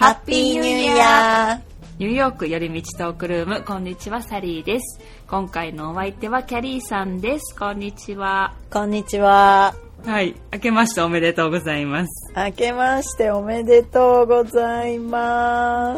ハッピーニューイヤー。 ニューヨーク寄り道トークルーム、こんにちは、サリーです。今回のお相手はキャリーさんです。こんにちは。 こんにちは。 はい、明けましておめでとうございます。 明けましておめでとうございます。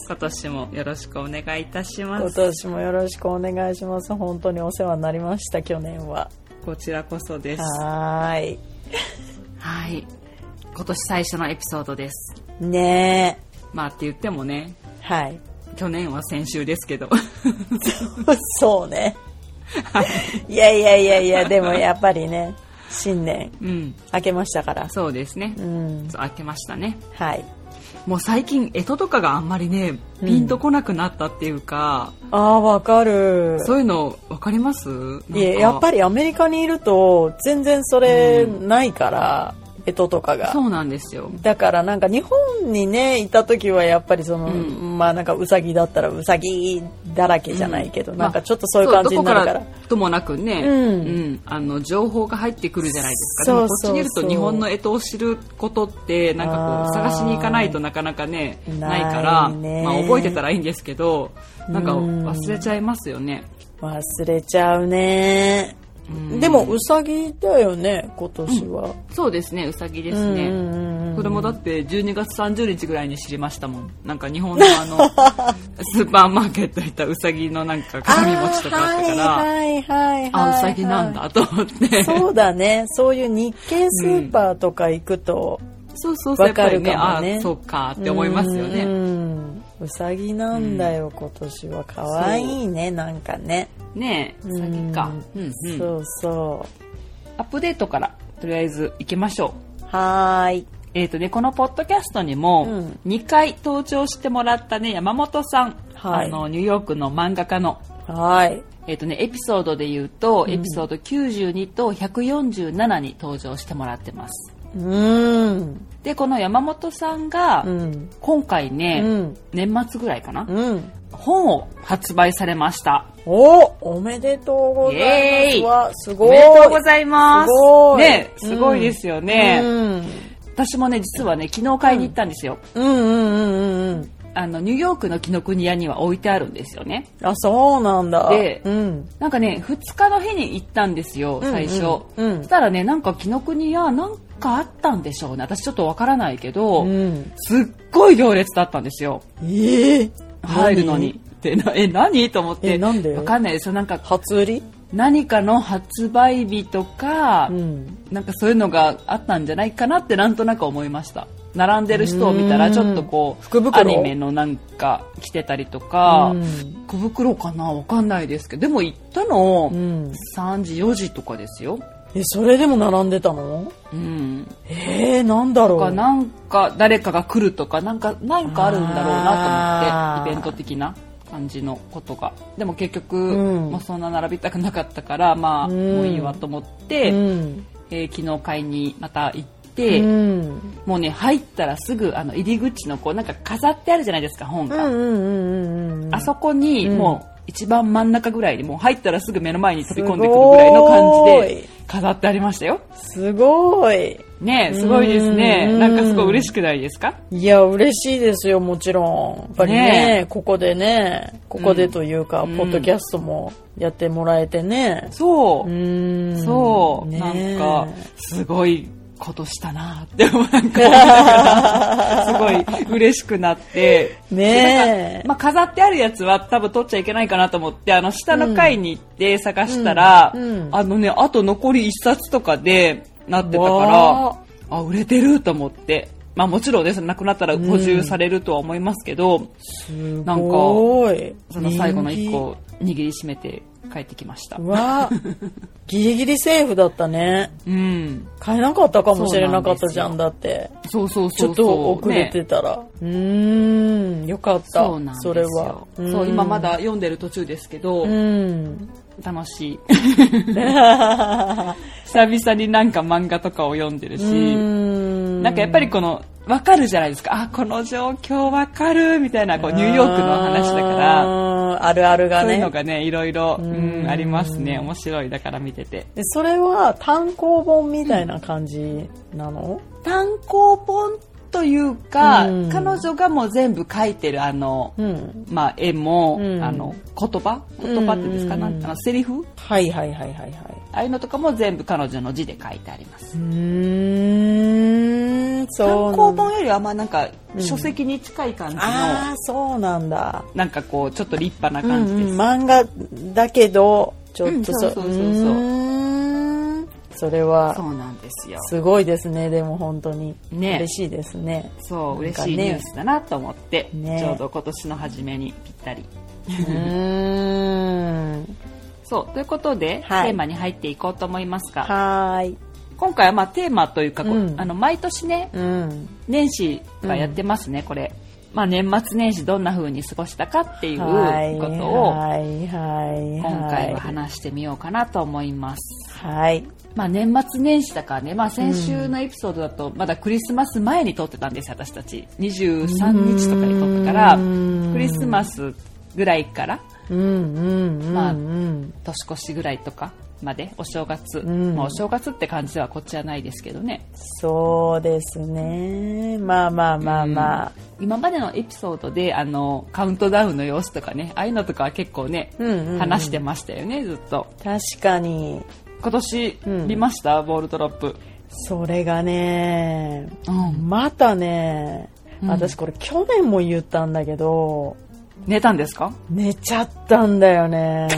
今年もよろしくお願いいたします。 今年もよろしくお願いします。本当にお世話になりました、去年は。 こちらこそです。 はい。 はい。今年最初のエピソードです。 ねえ。 まあって言ってもね。 はい。 去年は先週ですけど。 そうね。いや、でもやっぱりね。新年、明けましたから。 そうですね、明けましたね。 はい。 もう最近干支とかがあんまりねピンとこなくなったっていうか、 わかる。 そういうのわかります？ やっぱりアメリカにいると全然それないから、干支とかが。 そうなんですよ。 だからなんか日本にねいた時はやっぱりその、まあなんかウサギだったらウサギだらけじゃないけど、なんかちょっとそういう感じになるから。 どこからともなくね、情報が入ってくるじゃないですか。でもこっちにいると日本の干支を知ることってなんかこう探しに行かないとなかなかねないから、まあ覚えてたらいいんですけど、なんか忘れちゃいますよね。 忘れちゃうね。でもうさぎだよね今年は、 そうですね、うさぎですね。それもだって12月30日ぐらいに知りましたもん。なんか日本のスーパーマーケット行ったうさぎのなんか鏡餅とかあったから、うさぎなんだと思って。そうだね、そういう日系スーパーとか行くとわかるかもね。 そうかって思いますよね。 うさぎなんだよ、今年は。かわいいね、なんかね。 ねえ、うさぎか。 そうそう。 アップデートからとりあえず行きましょう。 はーい。 このポッドキャストにも2回登場してもらったね、山本さん、ニューヨークの漫画家の。 はい。 エピソードで言うと、エピソード92と147に登場してもらってます。でこの山本さんが、今回ね、年末ぐらいかな、本を発売されました。 おめでとうございます。すごい。 おめでとうございます。すごい。ね、すごいですよね。私もね、実はね、昨日買いに行ったんですよ。ニューヨークの紀ノ国屋には置いてあるんですよね。 そうなんだ。 で、なんかね、2日の日に行ったんですよ、最初。そしたらね、なんか紀ノ国屋、なんかあったんでしょうね。私ちょっとわからないけど、すっごい行列だったんですよ。入るのに。何と思って。 なんで？ わかんないですよ。なんか、 初売り？ 何かの発売日とか、なんかそういうのがあったんじゃないかなってなんとなく思いました。並んでる人を見たらちょっとこうアニメのなんか着てたりとか、福袋かな、わかんないですけど、でも行ったの3時4時とかですよ。 それでも並んでたの？なんだろう。 なんか誰かが来るとかなんかあるんだろうなと思って、イベント的な感じのことが。でも結局、もうそんな並びたくなかったから、まあもういいわと思って、昨日買いにまた行って、もうね入ったらすぐ入り口のこうなんか飾ってあるじゃないですか、本が。あそこにもう一番真ん中ぐらいにもう入ったらすぐ目の前に飛び込んでくるぐらいの感じで飾ってありましたよ。すごいね、すごいですね。なんかすごい嬉しくないですか？ いや、嬉しいですよ、もちろん。やっぱりね、ここでというか、ポッドキャストもやってもらえてね。そう。なんかすごいことしたなって思う、なんかすごい嬉しくなってね。まあ飾ってあるやつは多分取っちゃいけないかなと思って下の階に行って探したら、あと残り1冊とかでなってたから売れてると思って。まあもちろんね、なくなったら補充されるとは思いますけど、なんかその最後の1個握りしめて帰ってきました。ギリギリセーフだったね。買えなかったかもしれなかったじゃん、だって。ちょっと遅れてたら。よかった。そうなんですよ。それは。 今まだ読んでる途中ですけど、楽しい。久々になんか漫画とかを読んでるし、なんかやっぱりわかるじゃないですか。この状況わかるみたいな、ニューヨークの話だから、 あるあるがね。 そういうのがね、いろいろありますね。面白い、だから見てて。 それは単行本みたいな感じなの？ 単行本っというか、彼女がもう全部描いてる絵も、言葉っていうんですか、セリフ、 はいはいはいはいはい、 ああいうのとかも全部彼女の字で書いてあります。 そう単行本よりはなんか書籍に近い感じの、 そうなんだ。 なんかこうちょっと立派な感じです。 漫画だけどちょっとそれはそうなんですよ。 すごいですね。でも本当にね、 嬉しいですね。 そう嬉しいニュースだなと思って、ちょうど今年の初めにぴったり。そうということで、テーマに入っていこうと思いますが、今回はテーマというか、毎年ね、年始がやってますね、これ。年末年始どんな風に過ごしたかっていうことを今回は話してみようかなと思います。年末年始だからね、先週のエピソードだとまだクリスマス前に撮ってたんです、私たち。23日とかに撮ったから、クリスマスぐらいから、年越しぐらいとかまでお正月、お正月って感じではこっちはないですけどね。 そうですね。今までのエピソードでカウントダウンの様子とかね、ああいうのとかは結構ね、話してましたよね、ずっと。 確かに。 今年見ました、ボールドロップ。 それがね、またね、私これ去年も言ったんだけど、 寝たんですか？ 寝ちゃったんだよね。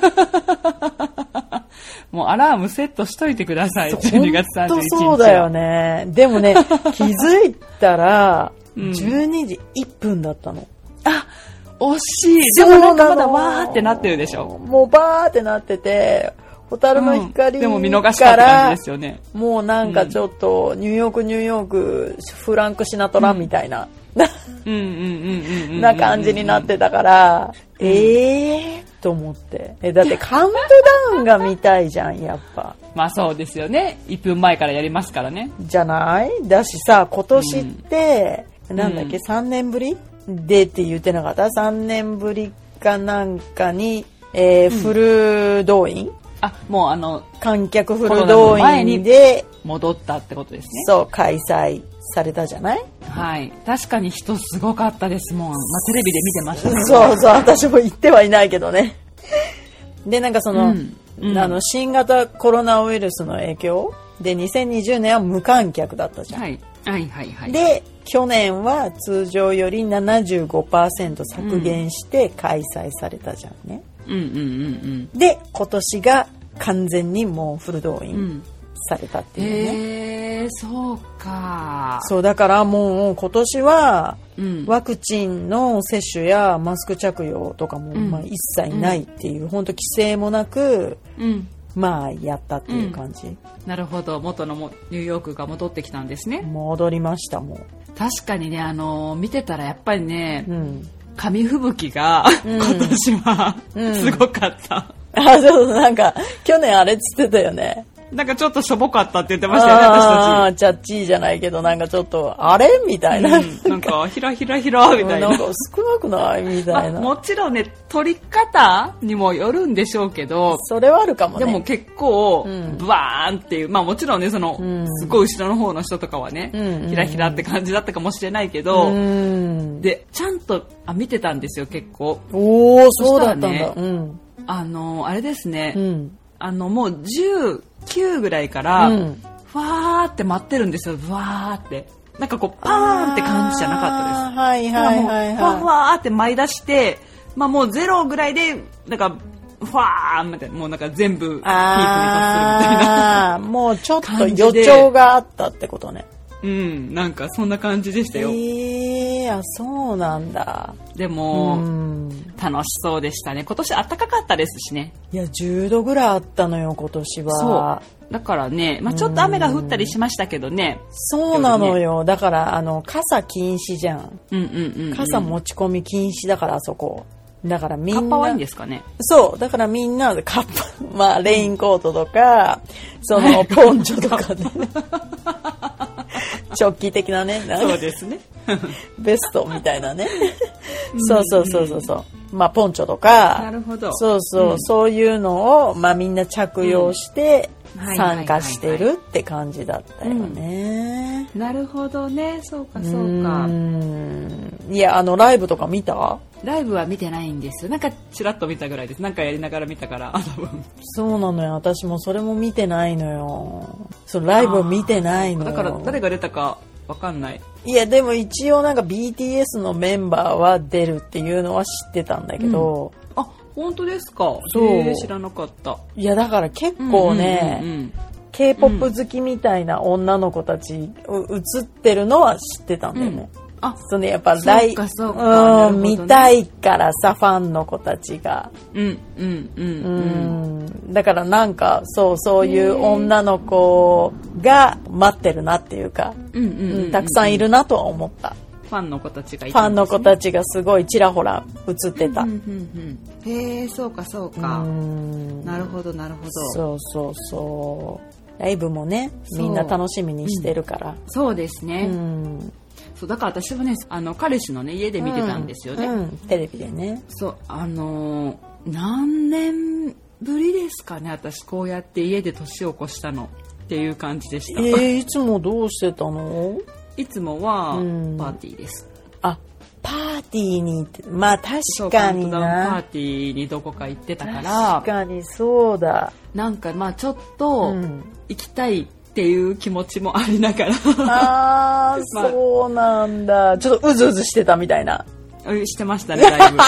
もうアラームセットしといてください。12月31日は。 本当そうだよね。でもね、気づいたら12時1分だったの。 惜しい。でもなんかまだわーってなってるでしょ。 もうバーってなってて、ホタルの光でも見逃したって感じですよね。 もうなんかちょっとニューヨークフランクシナトラみたいなな感じになってたから、と思って。だってカウントダウンが見たいじゃん、やっぱ。 そうですよね。1分前からやりますからね。 じゃない？だしさ、今年って、なんだっけ、3年ぶりでって言ってなかった？ 3 年ぶりかなんかに、フル動員？ もう観客フル動員で戻ったってことですね。 そう、開催されたじゃない？ はい。確かに人すごかったですもん。テレビで見てましたね。 そうそう、私も行ってはいないけどね。で、なんか新型コロナウイルスの影響で2020年は無観客だったじゃん。はい。で、去年は通常より 75% 削減して開催されたじゃんね。で、今年が完全にもうフル動員されたっていうね。 そうか。 そう、だからもう今年はワクチンの接種やマスク着用とかも一切ないっていう、本当規制もなく、やったっていう感じ。 なるほど。元のニューヨークが戻ってきたんですね。 戻りましたもん。 確かにね、見てたらやっぱりね、紙吹雪が今年はすごかった。 そう、なんか去年あれっつってたよね。 なんかちょっとしょぼかったって言ってましたよね、私たち。 チャッチーじゃないけど、なんかちょっとあれみたいな、 なんかひらみたいな、 なんか少なくないみたいな。 もちろんね、撮り方にもよるんでしょうけど、 それはあるかもね。 でも結構ブワーンっていう、もちろんね、すごい後ろの方の人とかはね、ひらって感じだったかもしれないけど、でちゃんと見てたんですよ、結構。 そうだったんだ。 あれですね、もう19ぐらいから、ふわーって待ってるんですよ、ふわーって。なんかこう、パーンって感じじゃなかったです。ふわーって舞い出して、もう0ぐらいで、なんか、ふわーみたいな、もうなんか全部ピークに達するみたいな。 もうちょっと予兆があったってことね。 なんかそんな感じでしたよ。 そうなんだ。 でも、楽しそうでしたね。今年暖かかったですしね。 いや、10度ぐらいあったのよ、今年は。 そう。だからね、ちょっと雨が降ったりしましたけどね。 そうなのよ。だから、傘禁止じゃん。傘持ち込み禁止だから、あそこ。だからみんな。 カッパはいいんですかね。 そう。だからみんな、カッパ、レインコートとか、ポンチョとかね。チョッキ的なね。 そうですね。 ベストみたいなね。そう。ポンチョとか。 なるほど。 そういうのを、みんな着用して、 参加してるって感じだったよね。 なるほどね。そうかそうか。 いや、ライブとか見た？ ライブは見てないんですよ。なんかチラッと見たぐらいです。なんかやりながら見たから多分。 そうなのよ。私もそれも見てないのよ。そのライブを見てないのよ。 だから誰が出たかわかんない。 いや、でも一応なんか BTS のメンバーは出るっていうのは知ってたんだけど。 あ、本当ですか。 そう。 知らなかった。 いや、だから結構ね、K-POP 好きみたいな女の子たち映ってるのは知ってたんだよね。そのやっぱ見たいからさ、ファンの子たちが。だからなんかそういう女の子が待ってるなっていうか、たくさんいるなとは思った。 ファンの子たちがいたんですね。ファンの子たちがすごいちらほら映ってた。 へえ、そうかそうか。なるほどなるほど。そう。ライブもね、みんな楽しみにしてるから。 そうですね。そうだから私はね、彼氏のね家で見てたんですよね。 テレビでね。 そう何年ぶりですかね、私こうやって家で年を越したのっていう感じでした。 いつもどうしてたの？ いつもはパーティーです。 あ、パーティーに行って、まあ確かにな。 パーティーにどこか行ってたから。 確かにそうだ。 なんかまあちょっと行きたいっていう気持ちもありながら。 ああ、そうなんだ。ちょっとうずうずしてたみたいな。 してましたね、だいぶ。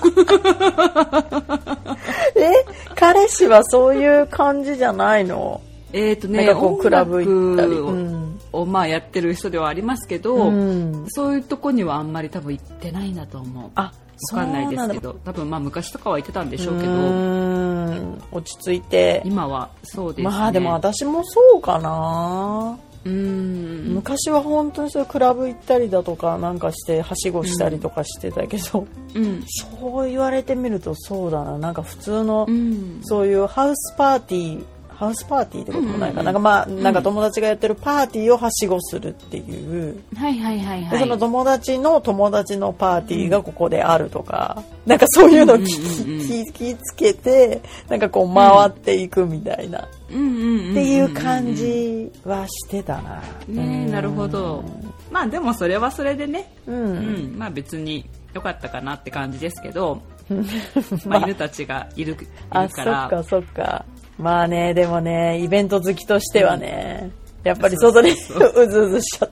彼氏はそういう感じじゃないの？なんかこうクラブ行ったり。 まあやってる人ではありますけど、そういうとこにはあんまり多分行ってないんだと思う。わかんないですけど、多分まあ昔とかは行ってたんでしょうけど、 落ち着いて今はそうですね。 まあでも私もそうかな。昔は本当にそういうクラブ行ったりだとかなんかしてはしごしたりとかしてたけど、そう言われてみるとそうだな。なんか普通のそういうハウスパーティーってこともないかな。なんか友達がやってるパーティーをはしごするっていう。その友達の友達のパーティーがここであるとか、なんかそういうの気つけて、なんかこう回っていくみたいな。っていう感じはしてたな。 なるほど。まあでもそれはそれでね。まあ別に良かったかなって感じですけど、まあ犬たちがいるから。 そっか。まあね、でもね、イベント好きとしてはね、やっぱり外でうずうずしちゃった。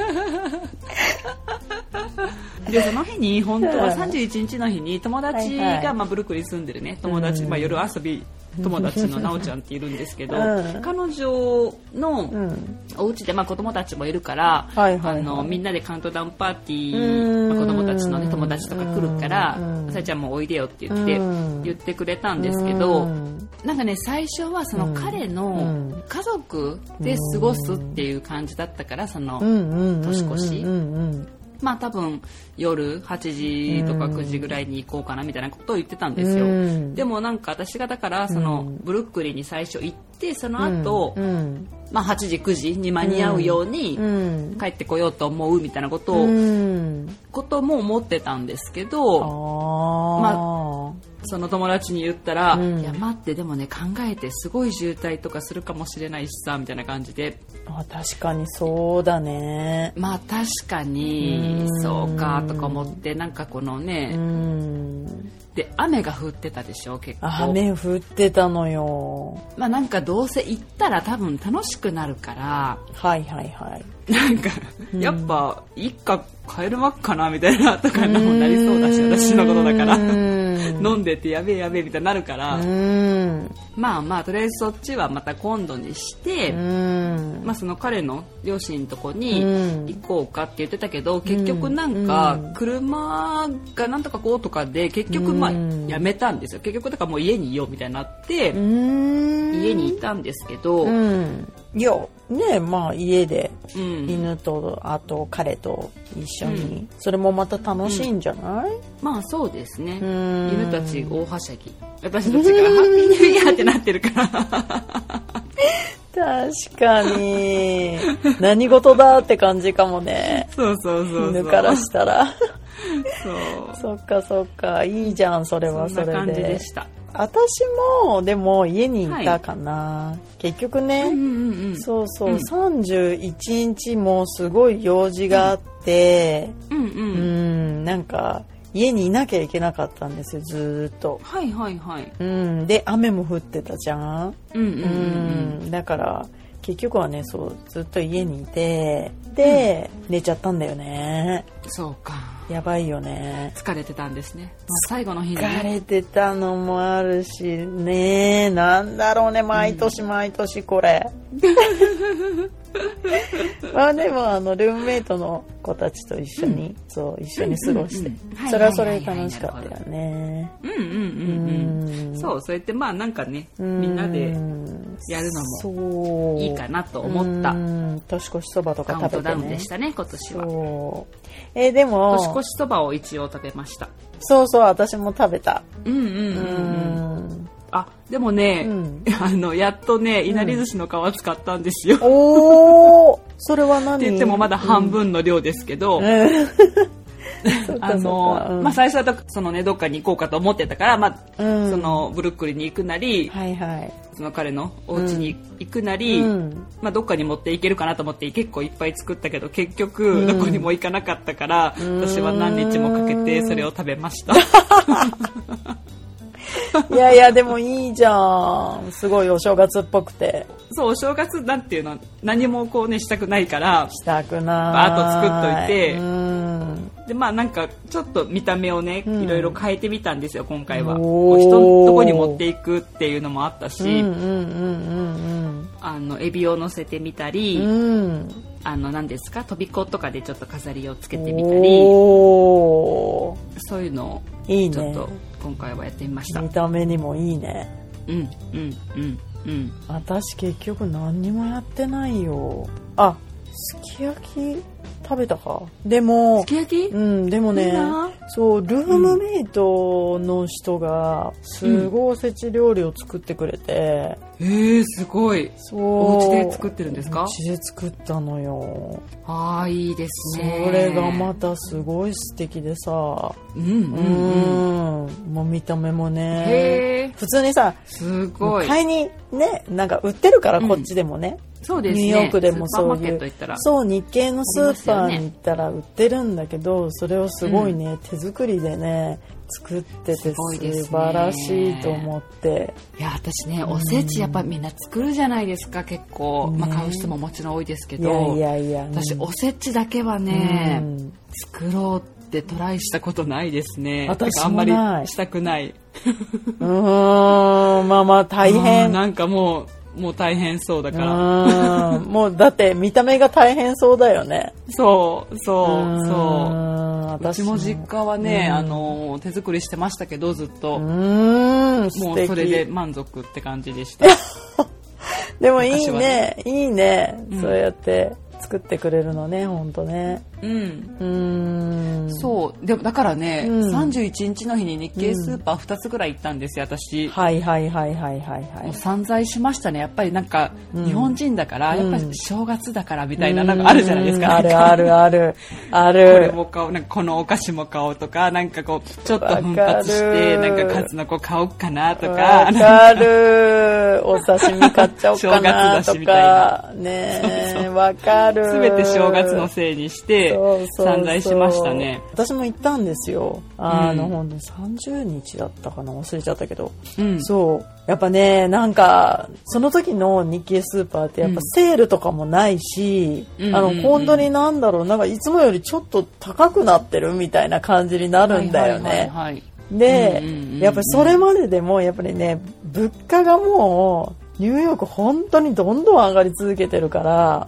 でその日に本当は31日の日に友達がブルックリンに住んでるね友達、夜遊び友達のなおちゃんっているんですけど、彼女のお家で子供たちもいるから、みんなでカウントダウンパーティー、子供たちの、ね、友達とか来るからさやちゃんもおいでよって言ってくれたんですけど、なんかね最初はその彼の家族で過ごすっていう感じだったから、その年越し。まあ多分夜8時とか9時ぐらいに行こうかなみたいなことを言ってたんですよ。でもなんか私がだからそのブルックリンに最初行ってその後、8時9時に間に合うように帰ってこようと思うみたいなことも思ってたんですけど、その友達に言ったら、いや待ってでもね考えてすごい渋滞とかするかもしれないしさみたいな感じで、 確かにそうだね。 まあ確かにそうかとか思って、なんかこのね、で雨が降ってたでしょ結構。 雨降ってたのよ。 なんかどうせ行ったら多分楽しくなるから、なんかやっぱいっか帰るまっかなみたいなとかもなりそうだし、私のことだから飲んでてやべえみたいになるから、まあとりあえずそっちはまた今度にして、その彼の両親のとこに行こうかって言ってたけど、結局なんか車がなんとかこうとかで結局やめたんですよ。結局だからもう家にいようみたいになって家にいたんですけど、 いやね、家で犬とあと彼と一緒に、それもまた楽しいんじゃない？ まあそうですね。犬たち大はしゃぎ、私たちがハッピーニューイヤーってなってるから確かに何事だって感じかもね。 そう犬からしたらそっかいいじゃん、それはそれで。 そんな感じでした。 私もでも家にいたかな、はい、結局ね、そうそう、31日もすごい用事があって、なんか家にいなきゃいけなかったんですよ、ずっと。 はいはいはい。 で雨も降ってたじゃん。だから結局はね、そうずっと家にいて、で、寝ちゃったんだよね。 そうか。 やばいよね。 疲れてたんですね。最後の日に、ね。 疲れてたのもあるしね。なんだろうね、毎年毎年これ。まあでもルームメイトの子たちと一緒に、そう一緒に過ごして、それはそれで楽しかったよね。 そう、そうやってまあなんかね、みんなでやるのもいいかなと思った年越しそばとか食べてね。 カウントダウンでしたね、今年は。 そう。でも年越しそばを一応食べました。 そうそう、私も食べた。 あ、でもね、やっとね、いなり寿司の皮使ったんですよ。 おー、それは何？ って言ってもまだ半分の量ですけど、まあ最初はそのね、どっかに行こうかと思ってたから、まあ、そのブルックリンに行くなり、その彼のお家に行くなり、まあどっかに持っていけるかなと思って結構いっぱい作ったけど、結局どこにも行かなかったから、私は何日もかけてそれを食べました。 いやいや、でもいいじゃん。すごいお正月っぽくて。 そう、お正月なんていうの何もこうねしたくないから、 したくない。 バーッと作っといて、でまあなんかちょっと見た目をね、いろいろ変えてみたんですよ、今回は。こう人のとこに持っていくっていうのもあったし、エビを乗せてみたり、何ですか、飛び子とかでちょっと飾りをつけてみたり、そういうのをちょっと今回はやってみました。 見た目にもいいね。私結局何にもやってないよ。あ、すき焼き食べたか。でもすき焼き？ でもね、そうルームメイトの人がすごいおせち料理を作ってくれて、 すごい。お家で作ってるんですか？ お家で作ったのよ。 ああ、いいですね。 それがまたすごい素敵でさ、もう見た目もね、普通にさ、 すごい買いにね、なんか売ってるからこっちでもね。 そうですね、 ニューヨークでもそういう、そう日系のスーパーに行ったら売ってるんだけど、それをすごいね、手作りでね作ってて素晴らしいと思って。 いや、私ね、おせちやっぱみんな作るじゃないですか、結構、まあ、買う人ももちろん多いですけど、私おせちだけはね、作ろうってトライしたことないですね。 私もない。あんまりしたくない。 まあまあ大変。 なんかもう大変そうだから。 もうだって見た目が大変そうだよね。 そう。私も実家はね、手作りしてましたけど、ずっと。もうそれで満足って感じでした。 でもいいね、いいね、そうやって作ってくれるのね、ほんとね。 そうでもだからね、31日の日に日系スーパー2つぐらい行ったんですよ、私。もう散財しましたね。やっぱりなんか日本人だから、やっぱり正月だからみたいな、なんかあるじゃないですか。 ある。 これも買おう、なんかこのお菓子も買おうとか、なんかこうちょっと奮発してなんか数の子買おうかなとか。 わかる。お刺身買っちゃおうかなとか。ね、わかる。 すべて正月のせいにして散財しましたね。 私も行ったんですよ。ほんと30日だったかな、忘れちゃったけど、そうやっぱね、なんかその時の日系スーパーってやっぱセールとかもないし、本当になんだろう、なんかいつもよりちょっと高くなってるみたいな感じになるんだよね。で、やっぱりそれまででもやっぱりね、物価がもうニューヨーク本当にどんどん上がり続けてるから、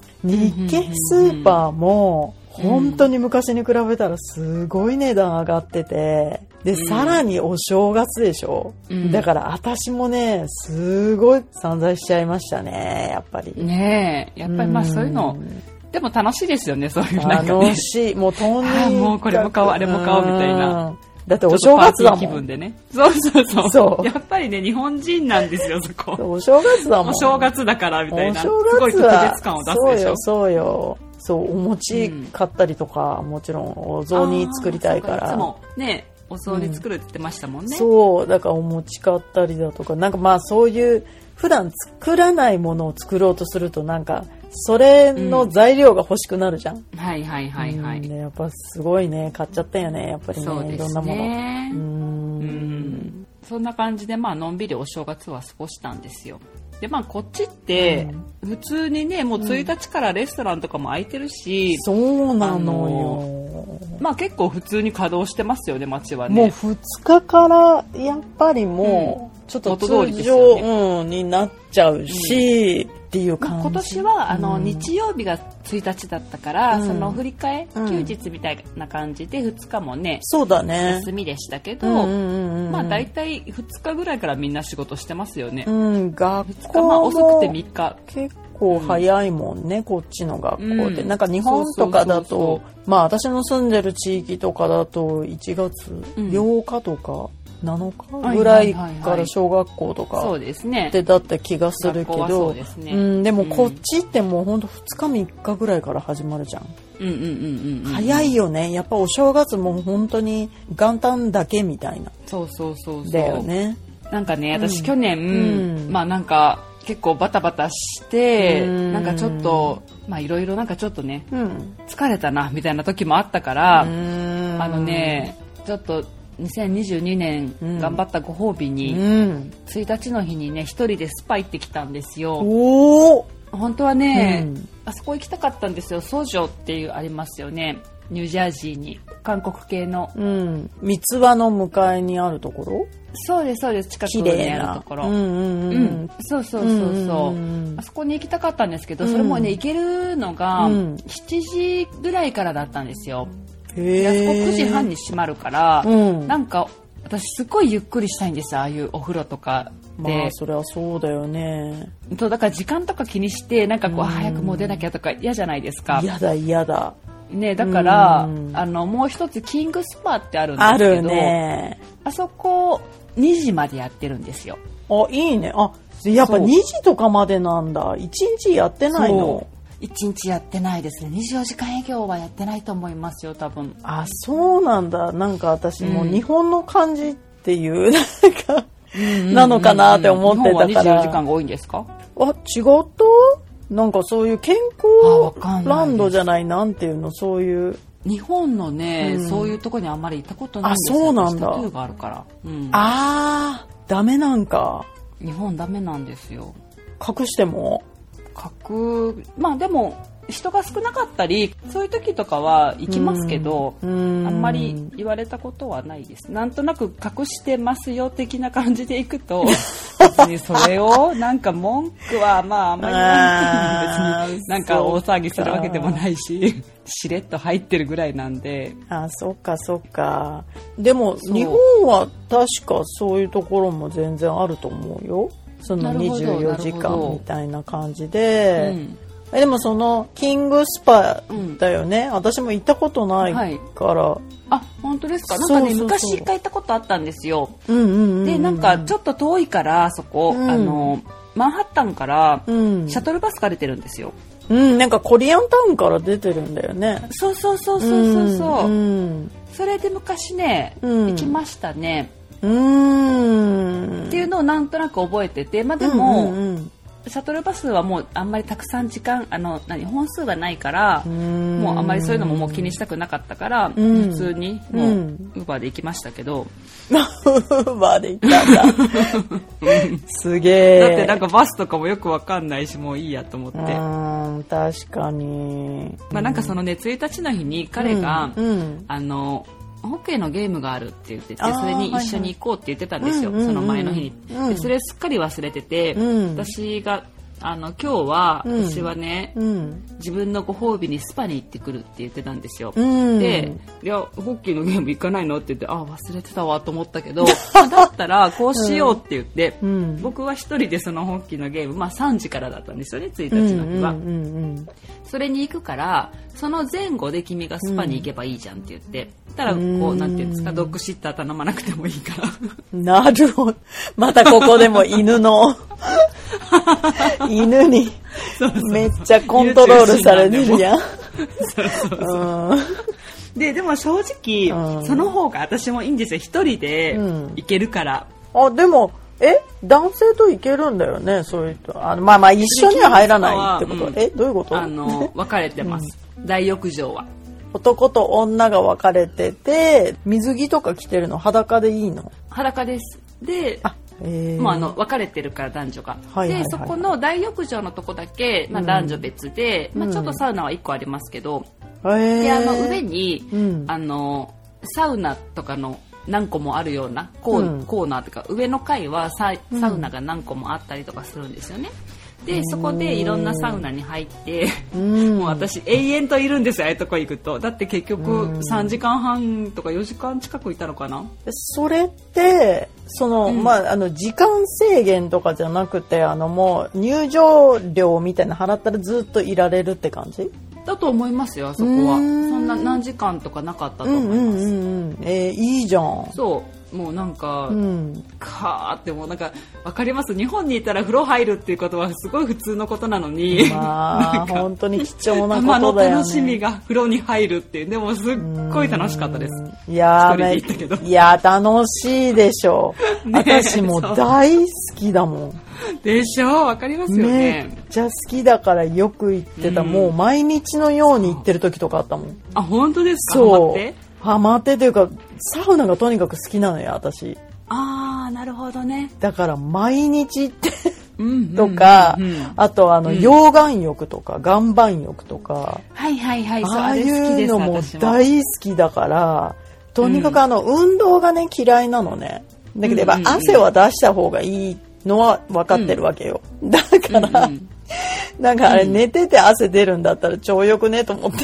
日系スーパーも本当に昔に比べたらすごい値段上がってて、で、さらにお正月でしょ、だから私もね、すごい散財しちゃいましたね、やっぱり。 ねえ、やっぱりまあそういうの、でも楽しいですよね、そういうなんかね。 楽しい。もうとにかくもうこれも買おう、あれも買おうみたいな。 だってお正月だもん。 気分でね。そう。やっぱりね、日本人なんですよ、そこ。 お正月だもん。 お正月だからみたいな。 お正月はすごい特別感を出すでしょ。 そうよ。そう、お餅買ったりとか、もちろんお雑煮作りたいから。 いつもね、 お雑煮作るって言ってましたもんね。 そう、だからお餅買ったりだとか、なんかまあそういう普段作らないものを作ろうとするとなんかそれの材料が欲しくなるじゃん。 はいはいはいはい。 やっぱすごいね、買っちゃったよね、やっぱりね。 そうですね。 いろんなもの。そんな感じでまあのんびりお正月は過ごしたんですよ。でまあこっちって普通にねもう1日からレストランとかも開いてるし、 そうなのよ。 まあ結構普通に稼働してますよね、街はね。 もう2日からやっぱりもうちょっと通常になっちゃうし、っていう感じ。 今年は日曜日が1日だったから、その振り替え休日みたいな感じで2日もね、 そうだね、 休みでしたけど、まあ大体2日ぐらいからみんな仕事してますよね。 学校も遅くて3日結構早いもんね、こっちの学校で。なんか日本とかだと、まあ私の住んでる地域とかだと1月8日とか7日ぐらいから小学校とかでだった気がするけど、でもこっちってもうほんと2日3日ぐらいから始まるじゃん。早いよね。やっぱお正月も本当に元旦だけみたいな。 そうだよね。 なんかね、私去年、まあなんか結構バタバタして、なんかちょっとまあいろいろなんかちょっとね、疲れたなみたいな時もあったから、ちょっと2022年頑張ったご褒美に、1日の日にね一人でスパ行ってきたんですよ。本当はね、あそこ行きたかったんですよ。ソジョっていうありますよね、ニュージャージーに、韓国系の、 三つ葉の向かいにあるところ。 そうですそうです、近くにあるところ。そうあそこに行きたかったんですけど、それもね行けるのが7時ぐらいからだったんですよ。あそこ9時半に閉まるから、なんか私すごいゆっくりしたいんです、ああいうお風呂とかで。 まあそれはそうだよね。 だから時間とか気にしてなんかこう早くもう出なきゃとか嫌じゃないですか。 嫌だね。だから、もう一つキングスパってあるんですけど、 あるね。 あそこ2時までやってるんですよ。 あ、いいね。あ、やっぱ2時とかまでなんだ。1日やってないの ？1日やってないですね。24時間営業はやってないと思いますよ、多分。 あ、そうなんだ。なんか私もう日本の感じっていう、なんか、なのかなって思ってたから。 日本は24時間が多いんですか？ あ、違った？なんかそういう健康ランドじゃない、なんていうの、そういう。 日本のね、そういうとこにあんまり行ったことないんですよ。 あ、そうなんだ。 タトゥーがあるから。 ダメなんか。 日本ダメなんですよ。 隠しても？ まあでも人が少なかったりそういう時とかは行きますけど、あんまり言われたことはないです。なんとなく隠してますよ的な感じで行くと別にそれをなんか文句はまああんまり言わない。別になんか大騒ぎするわけでもないししれっと入ってるぐらいなんで。 そっか。でも日本は確かそういうところも全然あると思うよ。その24時間みたいな感じで、でもそのキングスパだよね、私も行ったことないから、 あ、本当ですか？なんかね、昔一回行ったことあったんですよ。で、なんかちょっと遠いからそこ、マンハッタンからシャトルバスが出てるんですよ。 なんかコリアンタウンから出てるんだよね。 そう。それで昔ね、行きましたね。っていうのをなんとなく覚えてて、まあでも、シャトルバスはもうあんまりたくさん時間本数がないから、もうあんまりそういうのももう気にしたくなかったから、普通にもうウーバーで行きましたけど。 ウーバーで行ったんだ。すげえ。 だってなんかバスとかもよくわかんないし、もういいやと思って。 確かに。 まあなんかそのね、1日の日に彼が、ホッケーのゲームがあるって言ってて、それに一緒に行こうって言ってたんですよ、その前の日に。でそれすっかり忘れてて、私が今日は私はね、自分のご褒美にスパに行ってくるって言ってたんですよ。で、いやホッケーのゲーム行かないのって言って、忘れてたわと思ったけどだったらこうしようって言って、僕は一人でそのホッケーのゲーム、3時からだったんですよね、1日の日は。それに行くからその前後で君がスパに行けばいいじゃんって言って、たらこうなんていうんですか、ドッグシッター頼まなくてもいいからなるほど。またここでも犬にめっちゃコントロールされてるやん。 でも正直、その方が私もいいんですよ。一人で行けるから。 でも男性と行けるんだよね。そういう人まあ一緒には入らないってこと、どういうこと？ 分かれてます、大浴場は。 男と女が分かれてて、水着とか着てるの裸でいいの？ 裸です。でもう分かれてるから男女が、でそこの大浴場のとこだけ、男女別で、ちょっとサウナは1個ありますけど、で上に、サウナとかの何個もあるようなコーナーというか、上の階はサウナが何個もあったりとかするんですよね。でそこでいろんなサウナに入って、もう私永遠といるんですよ、ああいうとこ行くと。だって結局3時間半とか4時間近くいたのかな。 それって時間制限とかじゃなくて、もう入場料みたいな払ったらずっといられるって感じだと思いますよ。あそこはそんな何時間とかなかったと思います。 いいじゃん。 そうもうなんか、かーってもうなんかわかります。日本にいたら風呂入るっていうことはすごい普通のことなのに、 本当に貴重なことだよね。 の楽しみが風呂に入るっていう。でもすっごい楽しかったです。 いや楽しいでしょう、私も大好きだもん。 でしょ、わかりますよね。 めっちゃ好きだからよく行ってた、もう毎日のように行ってる時とかあったもん。 本当ですか？ そうハマってというか、サウナがとにかく好きなのよ私。 なるほどね。 だから毎日行ってとか、あと溶岩浴とか岩盤浴とか、ああいうのも大好きだから、とにかく運動がね嫌いなのね。だけどやっぱ汗は出した方がいいのは分かってるわけよ。だからなんかあれ寝てて汗出るんだったら超よくねと思って。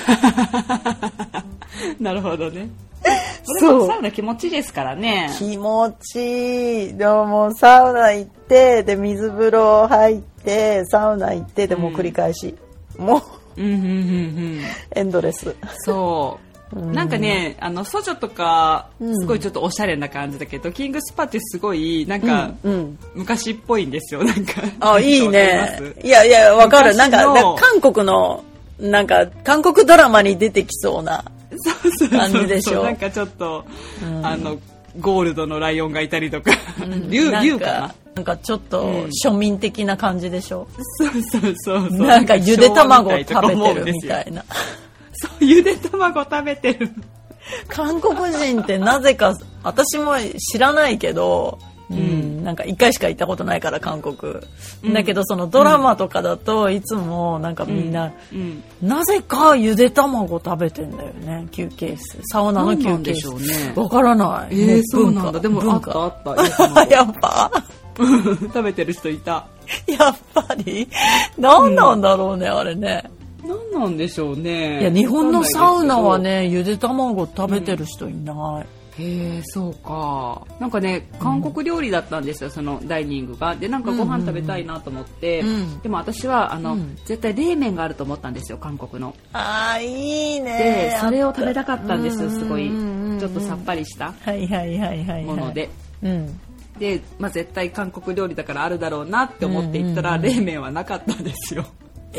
なるほどね。そうサウナ気持ちいいですからね。 気持ちいい。でももうサウナ行ってで水風呂入ってサウナ行ってでも繰り返し、もうエンドレス。 そうなんかねソジョとかすごいちょっとおしゃれな感じだけど、キングスパってすごいなんか昔っぽいんですよ。なんかいいね。いやわかる。なんか韓国のなんか韓国ドラマに出てきそうな感じでしょ。 なんかちょっとゴールドのライオンがいたりとか、竜かな。 なんかちょっと庶民的な感じでしょ。 そうなんかゆで卵食べてるみたいな。 そうゆで卵食べてる。 韓国人ってなぜか私も知らないけど、なんか1回しか行ったことないから韓国、だけどそのドラマとかだといつもなんかみんな、なぜかゆで卵食べてんだよね。休憩室、サウナの休憩室。わからない。 そうなんだ。でもあったやっぱ食べてる人いた。 やっぱり何なんだろうね、あれね。 何なんでしょうね。 いや日本のサウナはねゆで卵食べてる人いない。 へえ、そうか。なんかね韓国料理だったんですよ、そのダイニングが。でなんかご飯食べたいなと思って、でも私は絶対冷麺があると思ったんですよ、韓国の。 いいね。 でそれを食べたかったんですよ、すごいちょっとさっぱりしたもので。で、絶対韓国料理だからあるだろうなって思って行ったら、冷麺はなかったんですよ。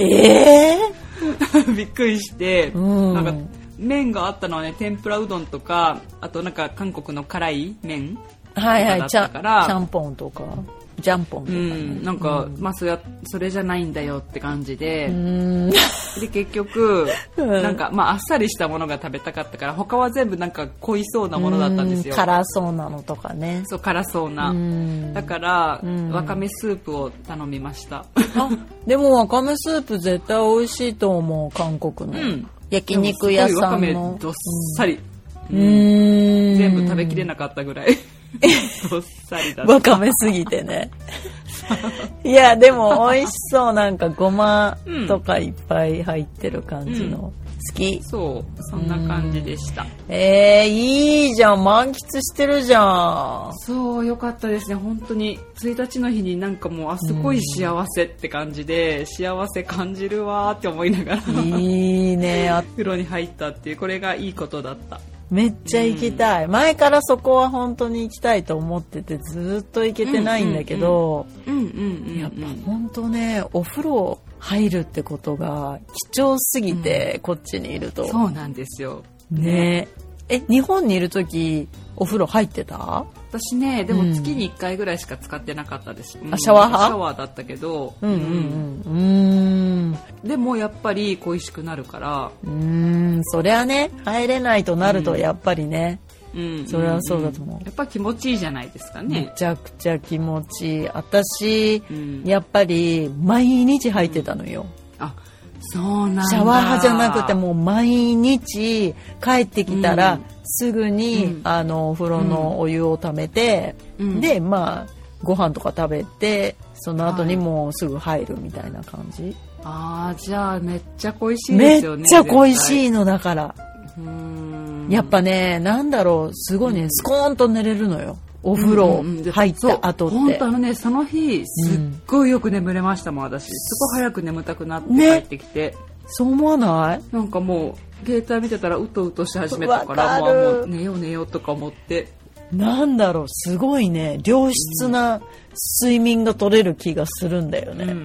びっくりして、なんか麺があったのはね、天ぷらうどんとか、あとなんか韓国の辛い麺だったから、 ちゃんぽんとかジャンポンとか、 なんか、それじゃないんだよって感じで、で結局なんかあっさりしたものが食べたかったから、他は全部なんか濃いそうなものだったんですよ。 辛そうなのとかね。 そう、辛そうな。だからわかめスープを頼みました。 でもわかめスープ絶対美味しいと思う、韓国の。焼肉屋さんの。わかめどっさり。全部食べきれなかったぐらい。どっさりだった。わかめすぎてね。いやでも美味しそう。なんかごまとかいっぱい入ってる感じの、好き。 そうそんな感じでした。 いいじゃん、満喫してるじゃん。 そうよかったですね、本当に。1日の日になんかもうすごい幸せって感じで、幸せ感じるわーって思いながらいいね。 風呂に入ったっていう、これがいいことだった。 めっちゃ行きたい、前からそこは本当に行きたいと思っててずっと行けてないんだけど、やっぱ本当ね、お風呂入るってことが貴重すぎて、こっちにいると。 そうなんですよ。 ね。日本にいる時お風呂入ってた？ 私ね、でも月に1回ぐらいしか使ってなかったです。 シャワー派？ シャワーだったけど、でもやっぱり恋しくなるから。 そりゃね、入れないとなるとやっぱりね。それはそうだと思う。 やっぱ気持ちいいじゃないですかね。 めちゃくちゃ気持ちいい。私、やっぱり毎日入ってたのよ。 そうなんだ。 シャワー派じゃなくてもう毎日帰ってきたらすぐに、お風呂のお湯をためて、でご飯とか食べてその後にもうすぐ入るみたいな感じ。 じゃあめっちゃ恋しいですよね。 めっちゃ恋しいのだから。やっぱね、なんだろう、すごいね、スコーンと寝れるのよ。お風呂入った後って。 本当ね、その日すっごいよく眠れましたもん、私。すごい早く眠たくなって帰ってきて。 そう思わない？ なんかもう携帯見てたらうとうとし始めたからもう寝よう寝ようとか思って。 なんだろう、すごいね、良質な睡眠が取れる気がするんだよね。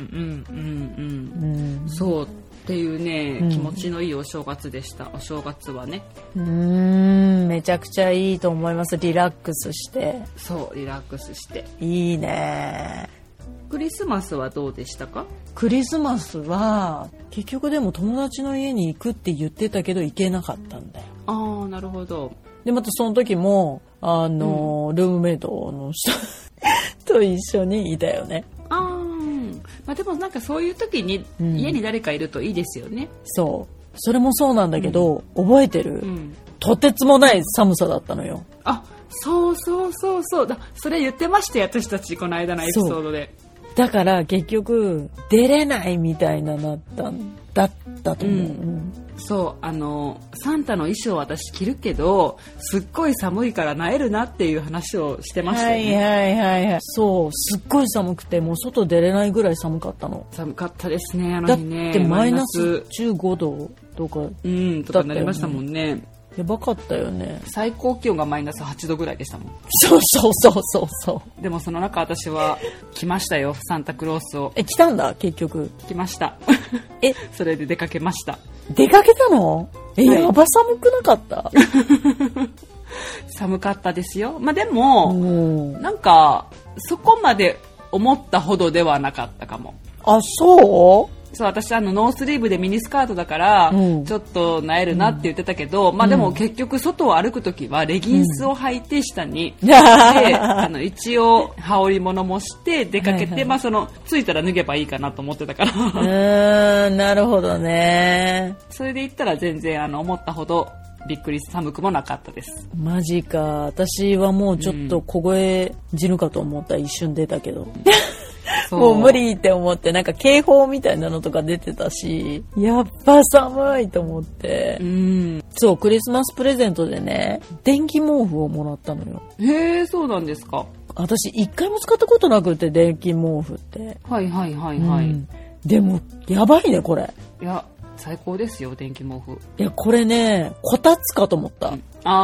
そうっていうね、気持ちのいいお正月でした。お正月はね。 めちゃくちゃいいと思います。リラックスして。 そう、リラックスして。 いいね。 クリスマスはどうでしたか？ クリスマスは結局でも友達の家に行くって言ってたけど行けなかったんだよ。 なるほど。 でまたその時もルームメイトの人と一緒にいたよね。 でもなんかそういう時に家に誰かいるといいですよね。 そうそれもそうなんだけど、覚えてる、とてつもない寒さだったのよ。 そうそれ言ってましたよ、私たちこの間のエピソードで。 だから結局出れないみたいなだったと思う。 そうサンタの衣装私着るけどすっごい寒いからなえるなっていう話をしてましたよね。 そうすっごい寒くてもう外出れないぐらい寒かったの。 寒かったですね、あの日ね。 だってマイナス15度とかとかなりましたもんね。 やばかったよね。 最高気温がマイナス8度ぐらいでしたもん。 そうでもその中私は来ましたよ、サンタクロースを。 来たんだ。結局来ました。それで出かけました。 出かけたの？やば寒くなかった？ 寒かったですよ。でもなんかそこまで思ったほどではなかったかも。 そう私ノースリーブでミニスカートだから、ちょっとなえるなって言ってたけど、でも結局外を歩くときはレギンスを履いて下に、で一応羽織物もして出かけて、着いたら脱げばいいかなと思ってたから。 なるほどね。 それで言ったら全然思ったほどびっくり寒くもなかったです。 マジか。私はもうちょっと凍え死ぬかと思ったら一瞬出たけど。もう無理って思って、なんか警報みたいなのとか出てたし、やっぱ寒いと思って、そうクリスマスプレゼントでね、電気毛布をもらったのよ。 へえ、そうなんですか。 私一回も使ったことなくて、電気毛布って。でもやばいねこれ。 いや最高ですよ、電気毛布。 いやこれね、こたつかと思った。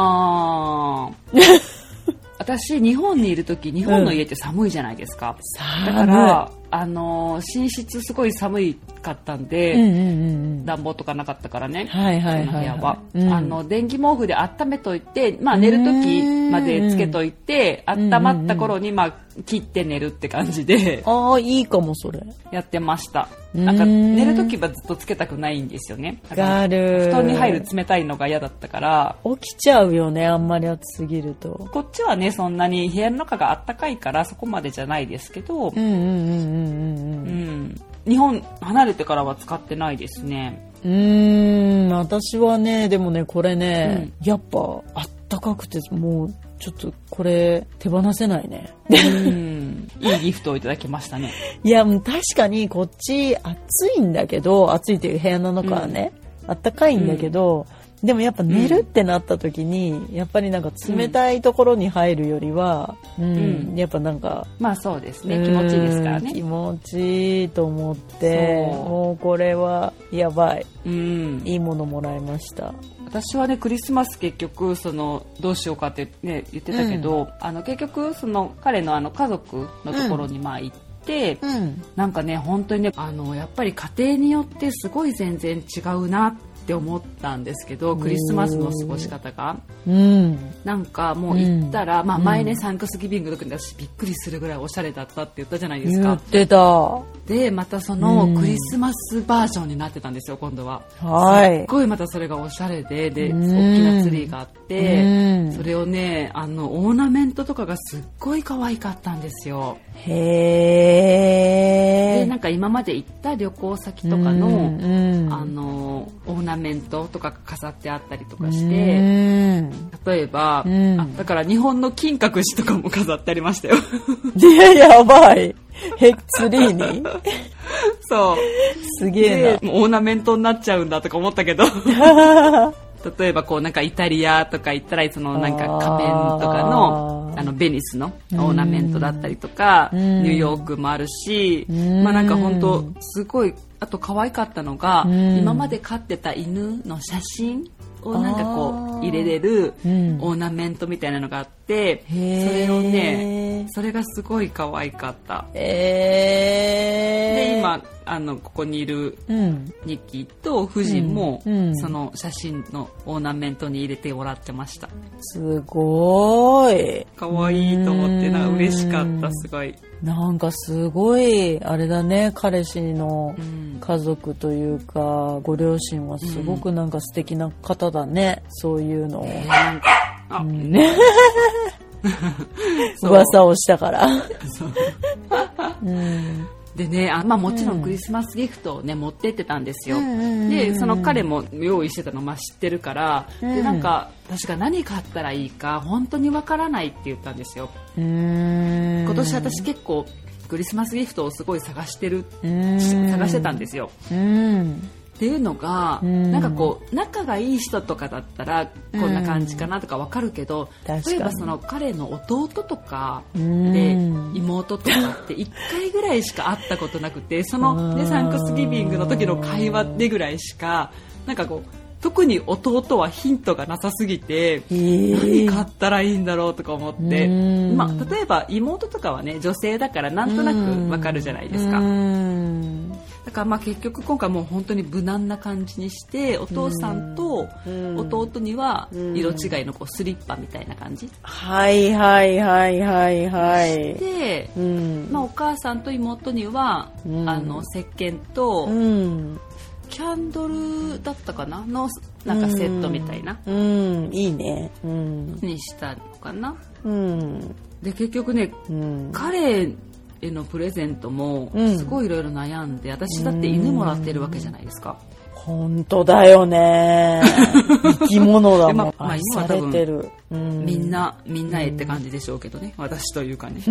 私日本にいる時、日本の家って寒いじゃないですか。だから寝室すごい寒かったんで、暖房とかなかったからね、部屋は電気毛布で温めといて、寝る時までつけといて、温まった頃に切って寝るって感じで。 いいかもそれ。 やってました。なんか寝る時はずっとつけたくないんですよね。布団に入る冷たいのが嫌だったから起きちゃうよね、あんまり暑すぎると。 こっちはね、そんなに部屋の中が暖かいからそこまでじゃないですけど、日本離れてからは使ってないですね。 私はね、でもねこれね、やっぱあったかくてもうちょっとこれ手放せないね。 いいギフトをいただきましたね。 いや確かにこっち暑いんだけど、暑いっていう部屋の中はね、あったかいんだけど、でもやっぱ寝るってなった時に、やっぱりなんか冷たいところに入るよりは、やっぱなんかそうですね、気持ちいいですからね。 気持ちいいと思って、もうこれはやばい、いいものもらいました。 私はねクリスマス結局どうしようかってね言ってたけど、結局彼の家族のところに行って、なんかね本当にねやっぱり家庭によってすごい全然違うなっって思ったんですけど、クリスマスの過ごし方が、なんかもう行ったら、前ねサンクスギビングの時に私びっくりするぐらいおしゃれだったって言ったじゃないですか。 言ってた。 でまたそのクリスマスバージョンになってたんですよ今度は。すっごいまたそれがおしゃれで、大きなツリーがあって、それをねオーナメントとかがすっごい可愛かったんですよ。でなんか今まで行った旅行先とかの、オーナメントとかが飾ってあったりとかして、例えば、だから日本の金閣寺とかも飾ってありましたよ。 やばい。ツリーにそうすげえな。 オーナメントになっちゃうんだとか思ったけど例えばこうなんかイタリアとか行ったらそのなんか仮面とかのベニスのオーナメントだったりとか、ニューヨークもあるし、なんか本当すごい。あと可愛かったのが、今まで飼ってた犬の写真をなんかこう入れれるオーナメントみたいなのがあって、それをね、それがすごい可愛かった。で今ここにいるニッキーと夫人も、その写真のオーナメントに入れてもらってました。 すごい可愛いと思ってなんか嬉しかった。すごいなんかすごいあれだね、彼氏の家族というか、ご両親はすごくなんか素敵な方だね、そういうのを、噂をしたからでね、もちろんクリスマスギフトをね、持ってってたんですよ。でその彼も用意してたの知ってるから、でなんか確か何買ったらいいか本当にわからないって言ったんですよ。今年私結構クリスマスギフトをすごい探してたんですよ。っていうのが、なんかこう仲がいい人とかだったらこんな感じかなとかわかるけど、例えばその彼の弟とかで妹とかって1回ぐらいしか会ったことなくて、その、ね、サンクスギビングの時の会話でぐらいしかなんかこう特に弟はヒントがなさすぎて、何買ったらいいんだろうとか思って、例えば妹とかはね女性だからなんとなくわかるじゃないですか。だから結局今回もう本当に無難な感じにして、お父さんと弟には色違いのこうスリッパみたいな感じ、 はいで、お母さんと妹には石鹸と、キャンドルだったかなのなんかセットみたいな、 いいね、 にしたのかな。で結局ね、彼へのプレゼントもすごいいろいろ悩んで、私だって犬もらってるわけじゃないですか。 本当だよね。生き物だもん。 今は多分みんなへって感じでしょうけどね、私というかね。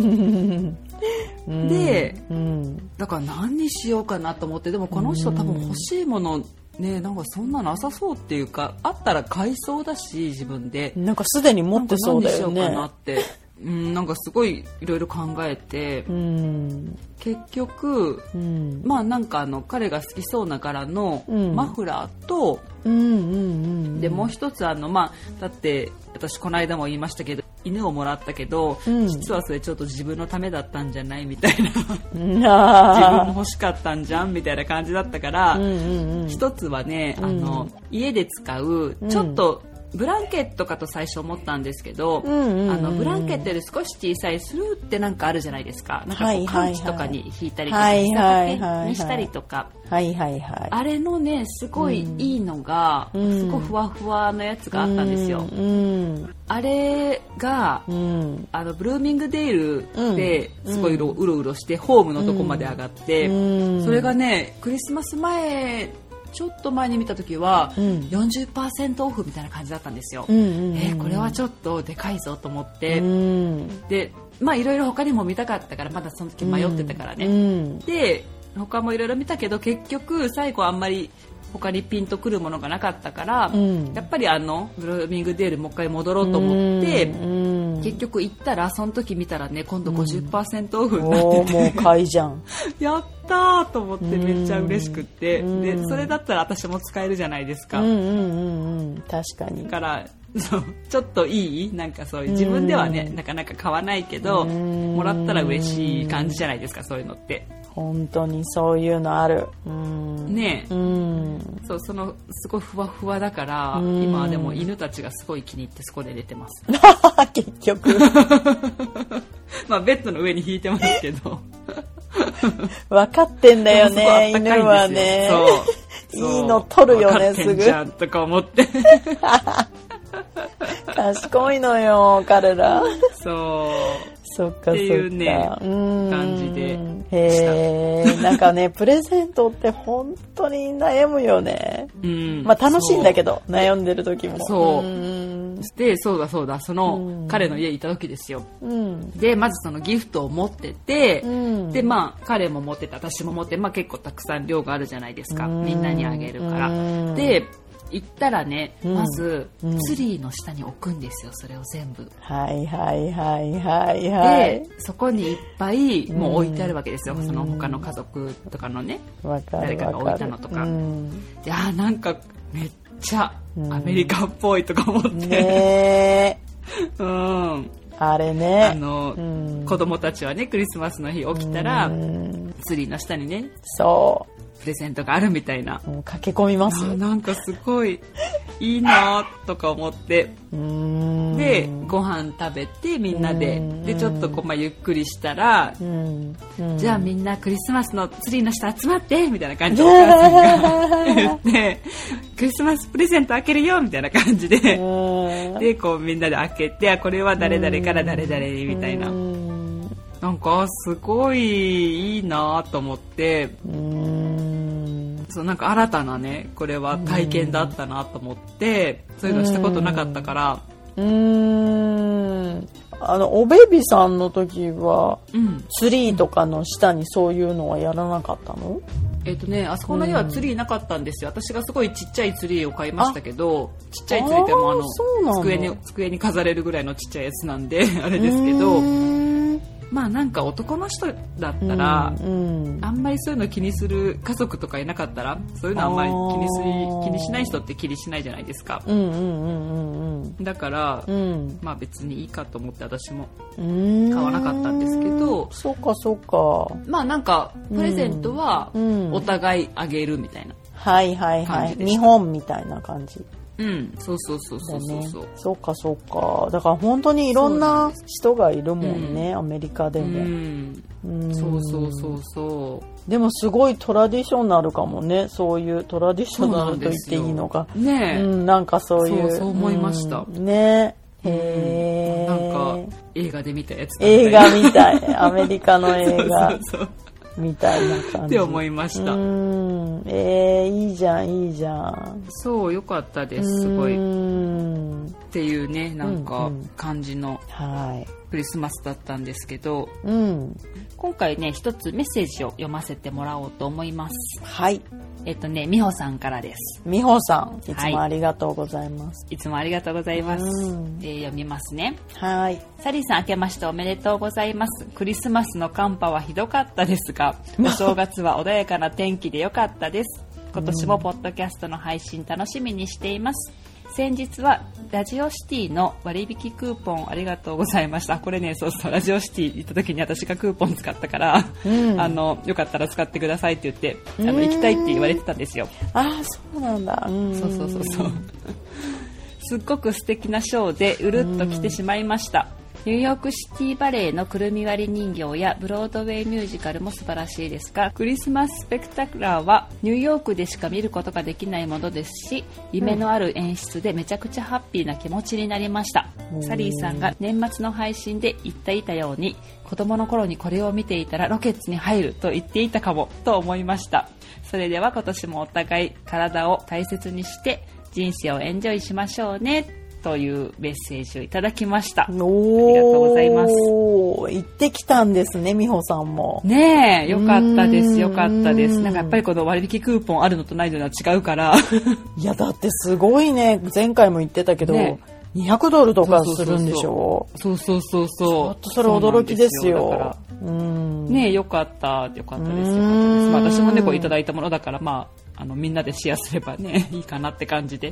で、だから何にしようかなと思って、でもこの人多分欲しいものね、なんかそんななさそうっていうか、あったら買いそうだし自分でなんかすでに持ってそうだよね。 何にしようかなってなんかすごいいろいろ考えて、結局、なんか彼が好きそうな柄のマフラーと、でもう一つだって私この間も言いましたけど、犬をもらったけど、実はそれちょっと自分のためだったんじゃないみたいな自分も欲しかったんじゃんみたいな感じだったから、一つはね、家で使うちょっとブランケットかと最初思ったんですけど、ブランケットより少し小さいスルーってなんかあるじゃないですか。なんかこうカウチとかに引いたりとかにしたりとか、あれのねすごいいいのが、すごいふわふわのやつがあったんですよ。あれがブルーミングデールですごいうろうろしてホームのとこまで上がって、それがねクリスマス前ちょっと前に見た時は 40% オフみたいな感じだったんですよ。これはちょっとでかいぞと思って、でいろいろ他にも見たかったから、まだその時迷ってたからね、で他もいろいろ見たけど結局最後あんまり他にピンとくるものがなかったから、やっぱりブルーミングデールもう一回戻ろうと思って、結局行ったらその時見たらね今度 50% オフになってて、 もう買いじゃんやったーと思ってめっちゃ嬉しくって、でそれだったら私も使えるじゃないですか。 確かに。 だからちょっといいなんかそういう自分ではねなかなか買わないけど、もらったら嬉しい感じじゃないですか、そういうのって。 本当にそういうのある。 ねえ、そうすごいふわふわだから、今はでも犬たちがすごい気に入ってそこで寝てます。 結局まあベッドの上に引いてますけど。 分かってんだよね、犬はね。いいの取るよね、すぐ。分かってんじゃんとか思って。 賢いのよ、彼ら。 そう。 そっかそっか。っていうね、感じでへー。なんかね、プレゼントって本当に悩むよね。まあ楽しいんだけど、悩んでる時も。 そう。で、そうだ、その彼の家にいた時ですよ。で、まずそのギフトを持ってて、で、まあ彼も持ってて、私も持って、まあ結構たくさん量があるじゃないですか。みんなにあげるから。で、行ったらね、まずツリーの下に置くんですよ、それを全部。 はい。 で、そこにいっぱいもう置いてあるわけですよ、その他の家族とかのね、誰かが置いたのとか。で、なんかめっちゃアメリカっぽいとか思って。 ねあれね。 子供たちはね、クリスマスの日起きたら、ツリーの下にね、プレゼントがあるみたいな。 駆け込みますよ。 なんかすごいいいなとか思って。で、ご飯食べてみんなで、でちょっとゆっくりしたら、じゃあみんなクリスマスのツリーの下集まってみたいな感じでお母さんが言って、クリスマスプレゼント開けるよみたいな感じで、でこうみんなで開けて、これは誰々から誰々にみたいな。なんかすごいいいなと思って、そうなんか新たなね、これは体験だったなと思って、そういうのしたことなかったから。 おベビーさんの時は、ツリーとかの下にそういうのはやらなかったの？ あそこの家はツリーなかったんですよ。私がすごいちっちゃいツリーを買いましたけど、ちっちゃいツリーっても机に飾れるぐらいのちっちゃいやつなんであれですけど、まあなんか男の人だったら、あんまりそういうの気にする家族とかいなかったら、そういうのあんまり気にしない人って気にしないじゃないですか。だから、まあ別にいいかと思って私も買わなかったんですけど、 そうか。 まあなんかプレゼントはお互いあげるみたいな感じでした。 日本みたいな感じ。 そう。 そうか。だから本当にいろんな人がいるもんね、アメリカでも。 そう。 でもすごいトラディショナルかもね、そういうトラディショナルと言っていいのか。 ね、 なんかそういう。 そう思いました。 ね。へー。なんか映画で見たやつだ映画みたい。アメリカの映画。 そうみたいな感じって思いました。 いいじゃん。 そうよかったです、すごい。っていうね、なんか感じのクリスマスだったんですけど、今回ね一つメッセージを読ませてもらおうと思います。 はい。 美穂さんからです。 美穂さん、いつもありがとうございます。 いつもありがとうございます。読みますね。 はい。 サリーさん、明けましておめでとうございます。クリスマスの寒波はひどかったですが、お正月は穏やかな天気でよかったです。今年もポッドキャストの配信楽しみにしています。先日はラジオシティの割引クーポンありがとうございました。これね、そうラジオシティ行った時に私がクーポン使ったから、よかったら使ってくださいって言って行きたいって言われてたんですよ。 そうなんだ。 そうすっごく素敵なショーでうるっと来てしまいました。ニューヨークシティバレエのくるみ割り人形やブロードウェイミュージカルも素晴らしいですが、クリスマススペクタクラーはニューヨークでしか見ることができないものですし、夢のある演出でめちゃくちゃハッピーな気持ちになりました。サリーさんが年末の配信で言っていたように、子供の頃にこれを見ていたらロケッツに入ると言っていたかもと思いました。それでは今年もお互い体を大切にして人生をエンジョイしましょうねというメッセージをいただきました。ありがとうございます。 行ってきたんですね、美穂さんも。 ねえ、よかったです。なんかやっぱりこの割引クーポンあるのとないのは違うから。 いや、だってすごいね、前回も言ってたけど、$200とかするんでしょ。 そう。ちょっとそれ驚きですよ。 ねえ、よかったです。私もね、こういただいたものだから、みんなでシェアすればね、いいかなって感じで。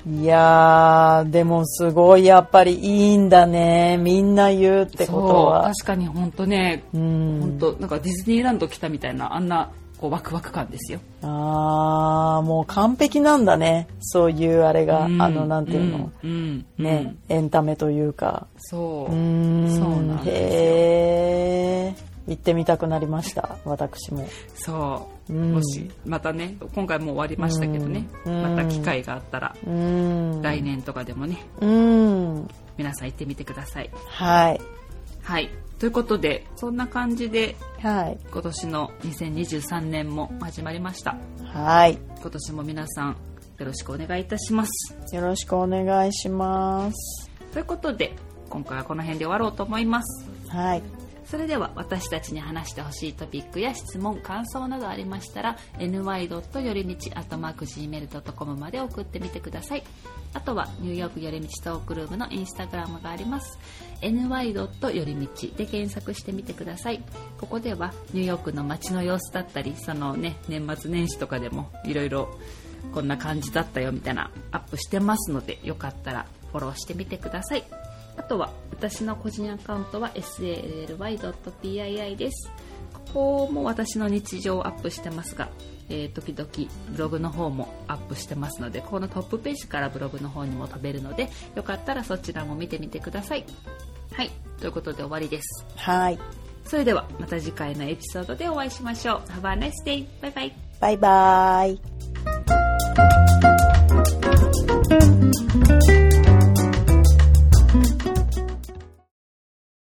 いやー、でもすごいやっぱりいいんだね。みんな言うってことは。 確かに本当ね、本当なんかディズニーランド来たみたいな、あんなこうワクワク感ですよ。 もう完璧なんだね。そういうあれが、なんていうの、ね、エンタメというか。 そうなんですよ。 行ってみたくなりました、私も。 そう、もしまたね、今回もう終わりましたけどね、また機会があったら来年とかでもね、皆さん行ってみてください。はい、はい、ということでそんな感じで、はい、今年の2023年も始まりました。はい、今年も皆さんよろしくお願いいたします。 よろしくお願いします。 ということで今回はこの辺で終わろうと思います。はい、それでは私たちに話してほしいトピックや質問、感想などありましたら ny. よりみち @gmail.com まで送ってみてください。あとはニューヨークよりみちトークルームのインスタグラムがあります。ny. よりみちで検索してみてください。ここではニューヨークの街の様子だったり、そのね、年末年始とかでもいろいろこんな感じだったよみたいなアップしてますので、よかったらフォローしてみてください。あとは私の個人アカウントは sally.pii です。ここも私の日常をアップしてますが、時々ブログの方もアップしてますので、このトップページからブログの方にも飛べるので、よかったらそちらも見てみてください。はい、ということで終わりです。はい、それではまた次回のエピソードでお会いしましょう。Have a nice day. バイバイ。 バイバイ。